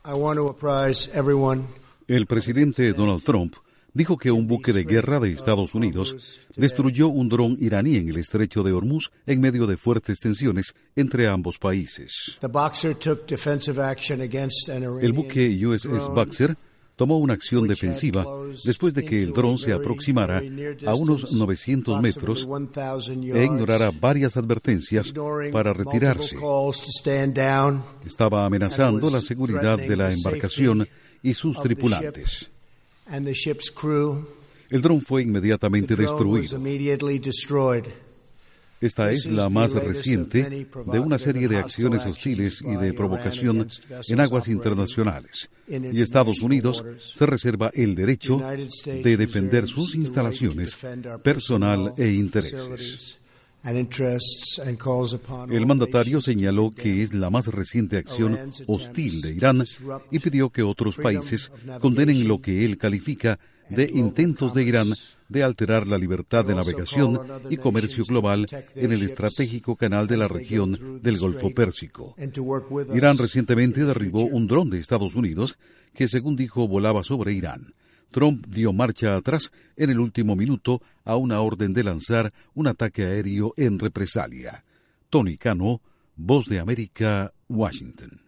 El presidente Donald Trump dijo que un buque de guerra de Estados Unidos destruyó un dron iraní en el estrecho de Hormuz en medio de fuertes tensiones entre ambos países. El buque USS Boxer tomó una acción defensiva después de que el dron se aproximara a unos 900 metros e ignorara varias advertencias para retirarse. Estaba amenazando la seguridad de la embarcación y sus tripulantes. El dron fue inmediatamente destruido. Esta es la más reciente de una serie de acciones hostiles y de provocación en aguas internacionales, y Estados Unidos se reserva el derecho de defender sus instalaciones, personal e intereses. El mandatario señaló que es la más reciente acción hostil de Irán y pidió que otros países condenen lo que él califica de intentos de Irán de alterar la libertad de navegación y comercio global en el estratégico canal de la región del Golfo Pérsico. Irán recientemente derribó un dron de Estados Unidos que, según dijo, volaba sobre Irán. Trump dio marcha atrás en el último minuto a una orden de lanzar un ataque aéreo en represalia. Tony Cano, Voz de América, Washington.